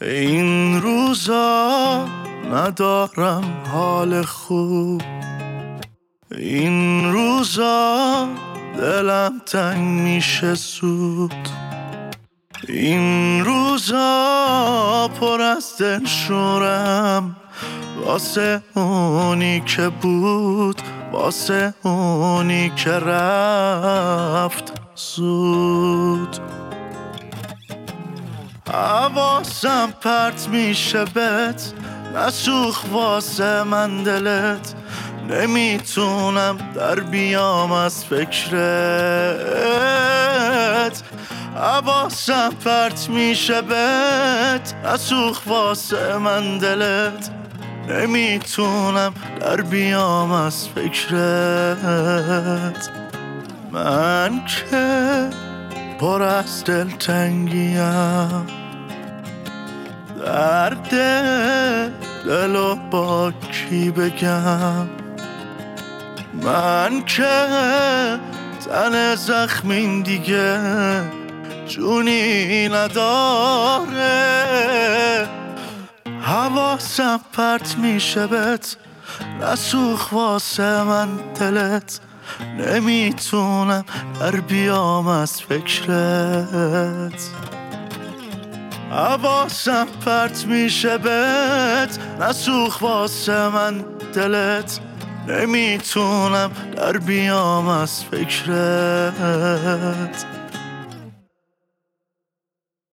این روزا ندارم حال خوب، این روزا دلم تنگ میشه زود، این روزا پر از دلشورم واسه اونی که بود، واسه اونی که رفت زود. حواسم پرت میشه بهت، نسوخ واسه من دلت، نمیتونم در بیام از فکرت. حواسم پرت میشه بهت، نسوخ واسه من دلت، نمیتونم در بیام از فکرت. من که پر از دلتنگیم، درد دلو با کی بگم؟ من که تن زخمین دیگه جونی نداره. حواسم پرت میشه بهت، نسوخ واسه من دلت، نمیتونم در بیام از فکرت. حواسم پرت میشه بهت، نسوخ واسه من دلت، نمیتونم در بیام از فکرت.